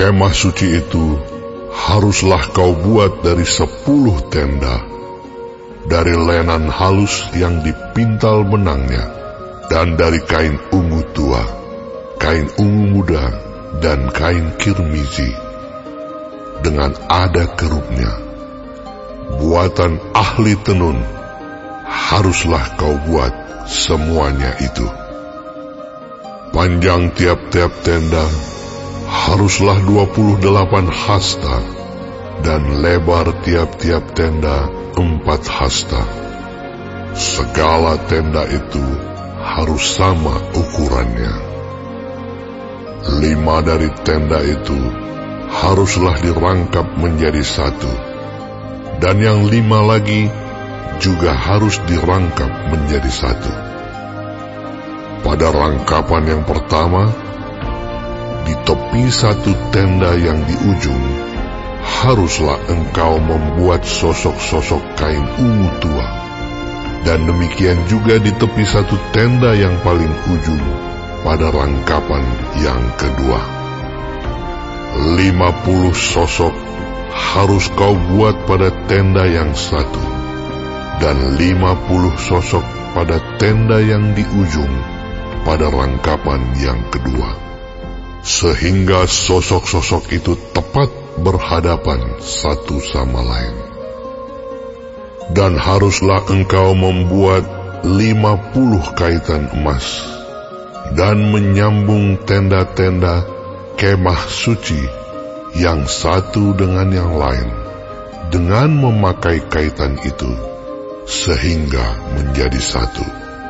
Kemah suci itu haruslah kau buat dari 10 tenda, dari lenan halus yang dipintal benangnya, dan dari kain ungu tua, kain ungu muda, dan kain kirmizi, dengan ada kerupnya. Buatan ahli tenun haruslah kau buat semuanya itu. Panjang tiap-tiap tenda haruslah 28 hasta, dan lebar tiap-tiap tenda 4 hasta. Segala tenda itu harus sama ukurannya. 5 dari tenda itu haruslah dirangkap menjadi 1, dan yang 5 lagi juga harus dirangkap menjadi 1. Pada rangkapan yang pertama, di tepi 1 tenda yang di ujung, haruslah engkau membuat sosok-sosok kain ungu tua, dan demikian juga di tepi 1 tenda yang paling ujung pada rangkapan yang kedua. 50 sosok harus kau buat pada tenda yang 1, dan 50 sosok pada tenda yang di ujung pada rangkapan yang kedua, sehingga sosok-sosok itu tepat berhadapan satu sama lain. Dan haruslah engkau membuat 50 kaitan emas, dan menyambung tenda-tenda kemah suci yang satu dengan yang lain, dengan memakai kaitan itu, sehingga menjadi 1.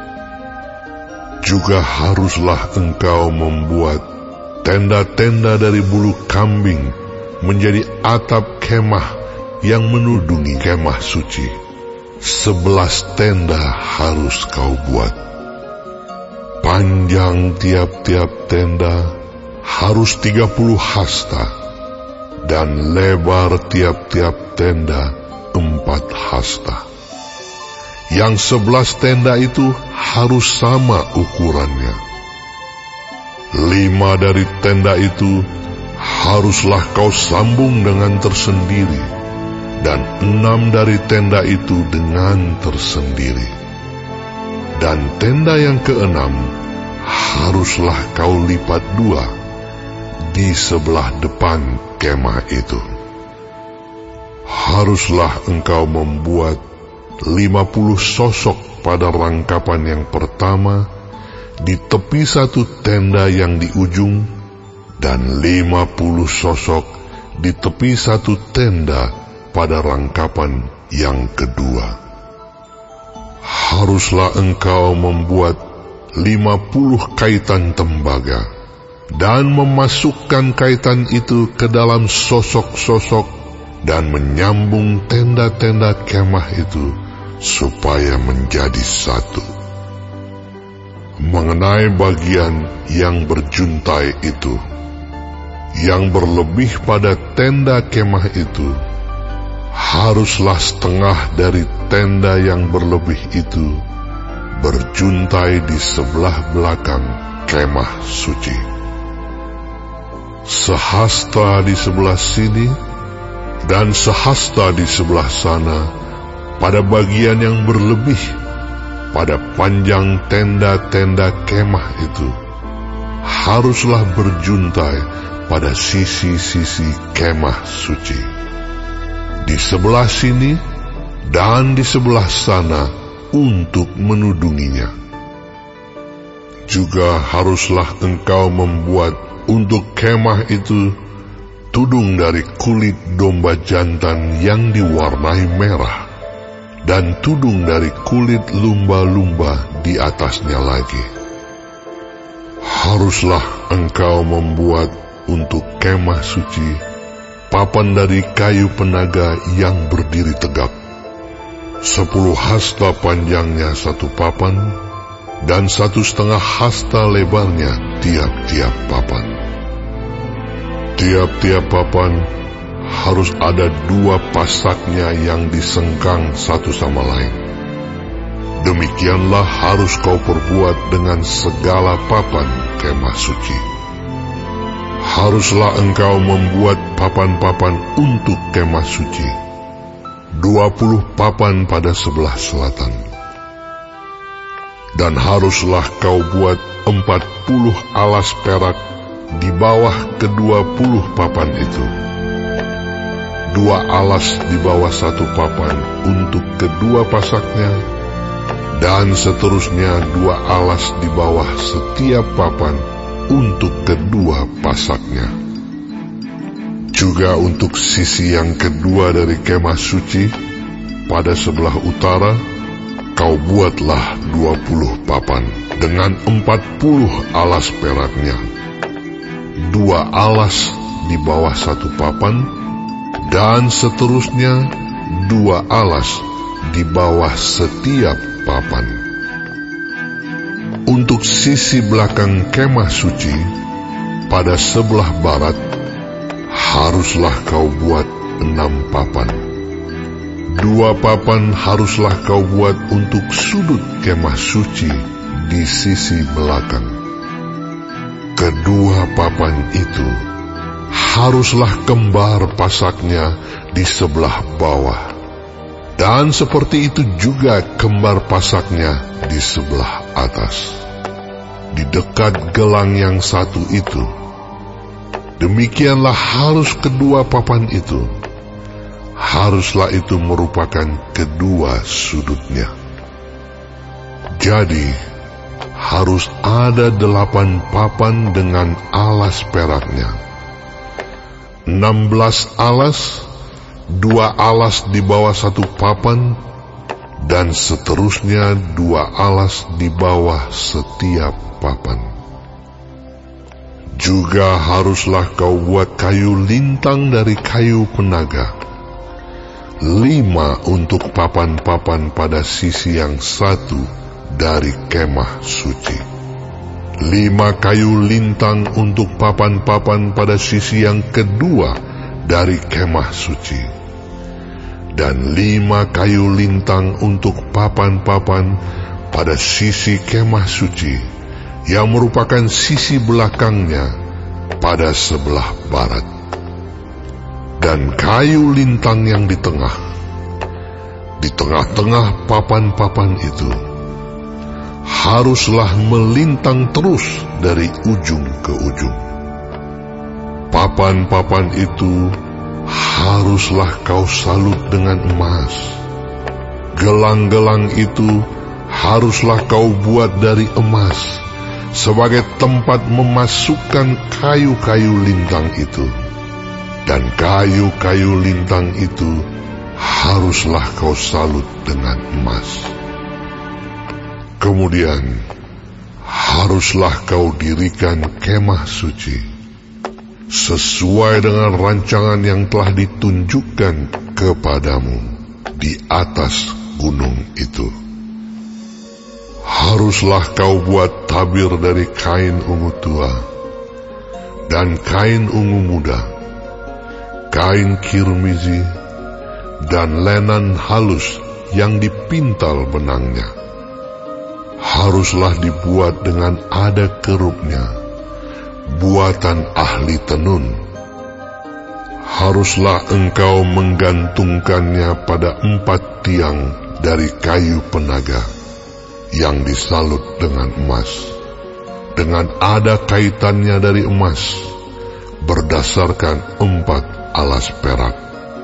Juga haruslah engkau membuat tenda-tenda dari bulu kambing menjadi atap kemah yang menudungi kemah suci. 11 tenda harus kau buat. Panjang tiap-tiap tenda harus 30 hasta, dan lebar tiap-tiap tenda 4 hasta. Yang 11 tenda itu harus sama ukurannya. 5 dari tenda itu haruslah kau sambung dengan tersendiri, dan 6 dari tenda itu dengan tersendiri. Dan tenda yang ke-6 haruslah kau lipat 2 di sebelah depan kemah itu. Haruslah engkau membuat 50 sosok pada rangkapan yang pertama di tepi 1 tenda yang di ujung, dan 50 sosok di tepi 1 tenda pada rangkapan yang kedua. Haruslah engkau membuat 50 kaitan tembaga, dan memasukkan kaitan itu ke dalam sosok-sosok, dan menyambung tenda-tenda kemah itu supaya menjadi 1. Mengenai bagian yang berjuntai itu, yang berlebih pada tenda kemah itu, haruslah setengah dari tenda yang berlebih itu berjuntai di sebelah belakang kemah suci. Sehasta di sebelah sini, dan sehasta di sebelah sana, pada bagian yang berlebih, pada panjang tenda-tenda kemah itu, haruslah berjuntai pada sisi-sisi kemah suci. Di sebelah sini dan di sebelah sana untuk menudunginya. Juga haruslah engkau membuat untuk kemah itu tudung dari kulit domba jantan yang diwarnai merah, dan tudung dari kulit lumba-lumba di atasnya lagi. Haruslah engkau membuat untuk kemah suci papan dari kayu penaga yang berdiri tegak. 10 hasta panjangnya 1 papan, dan 1,5 hasta lebarnya tiap-tiap papan. Tiap-tiap papan harus ada 2 pasaknya yang disengkang satu sama lain. Demikianlah harus kau perbuat dengan segala papan kemah suci. haruslah engkau membuat papan-papan untuk kemah suci, 20 papan pada sebelah selatan. Dan haruslah kau buat 40 alas perak di bawah ke-20 papan itu. 2 alas di bawah 1 papan untuk kedua pasaknya, dan seterusnya 2 alas di bawah setiap papan untuk kedua pasaknya. Juga untuk sisi yang kedua dari kemah suci, pada sebelah utara, kau buatlah 20 papan dengan 40 alas peraknya. 2 alas di bawah 1 papan, dan seterusnya 2 alas di bawah setiap papan. Untuk sisi belakang kemah suci, pada sebelah barat, haruslah kau buat 6 papan. 2 papan haruslah kau buat untuk sudut kemah suci di sisi belakang. Kedua papan itu haruslah kembar pasaknya di sebelah bawah, dan seperti itu juga kembar pasaknya di sebelah atas, di dekat gelang yang satu itu. Demikianlah harus kedua papan itu. Haruslah itu merupakan kedua sudutnya. Jadi, harus ada 8 papan dengan alas peraknya. 16 alas, 2 alas di bawah 1 papan, dan seterusnya 2 alas di bawah setiap papan. Juga haruslah kau buat kayu lintang dari kayu penaga, 5 untuk papan-papan pada sisi yang satu dari kemah suci. 5 kayu lintang untuk papan-papan pada sisi yang kedua dari kemah suci. Dan 5 kayu lintang untuk papan-papan pada sisi kemah suci, yang merupakan sisi belakangnya pada sebelah barat. Dan kayu lintang yang di tengah-tengah papan-papan itu, haruslah melintang terus dari ujung ke ujung. Papan-papan itu haruslah kau salut dengan emas. Gelang-gelang itu haruslah kau buat dari emas, sebagai tempat memasukkan kayu-kayu lintang itu. Dan kayu-kayu lintang itu haruslah kau salut dengan emas. Kemudian haruslah kau dirikan kemah suci sesuai dengan rancangan yang telah ditunjukkan kepadamu di atas gunung itu. Haruslah kau buat tabir dari kain ungu tua dan kain ungu muda, kain kirmizi, dan lenan halus yang dipintal benangnya. Haruslah dibuat dengan ada kerupnya, buatan ahli tenun. Haruslah engkau menggantungkannya pada 4 tiang dari kayu penaga yang disalut dengan emas, dengan ada kaitannya dari emas, berdasarkan 4 alas perak.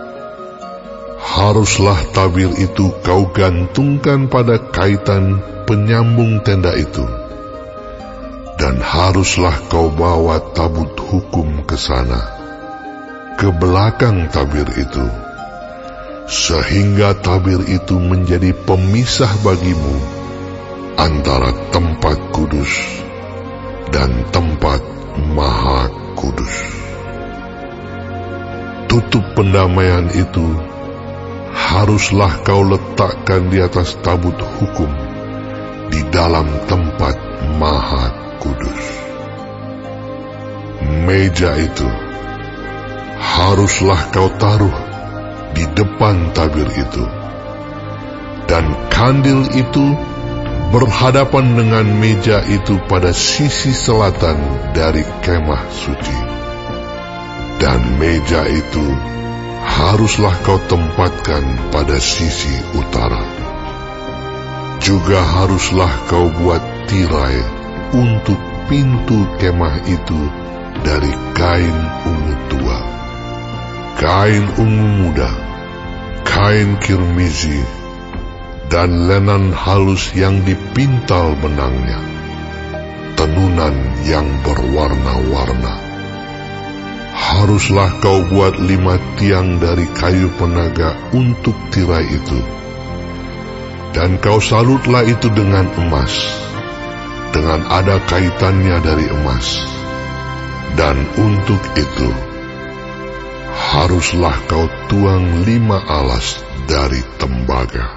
Haruslah tabir itu kau gantungkan pada kaitan penyambung tenda itu, dan haruslah kau bawa tabut hukum ke sana, ke belakang tabir itu, sehingga tabir itu menjadi pemisah bagimu antara tempat kudus dan tempat maha kudus. Tutup pendamaian itu haruslah kau letakkan di atas tabut hukum di dalam tempat maha kudus. Meja itu haruslah kau taruh di depan tabir itu, dan kandil itu berhadapan dengan meja itu pada sisi selatan dari kemah suci. Dan meja itu haruslah kau tempatkan pada sisi utara. Juga haruslah kau buat tirai untuk pintu kemah itu dari kain ungu tua, kain ungu muda, kain kirmizi, dan lenan halus yang dipintal benangnya, tenunan yang berwarna-warna. Haruslah kau buat 5 tiang dari kayu penaga untuk tirai itu, dan kau salutlah itu dengan emas, dengan ada kaitannya dari emas. Dan untuk itu haruslah kau tuang 5 alas dari tembaga.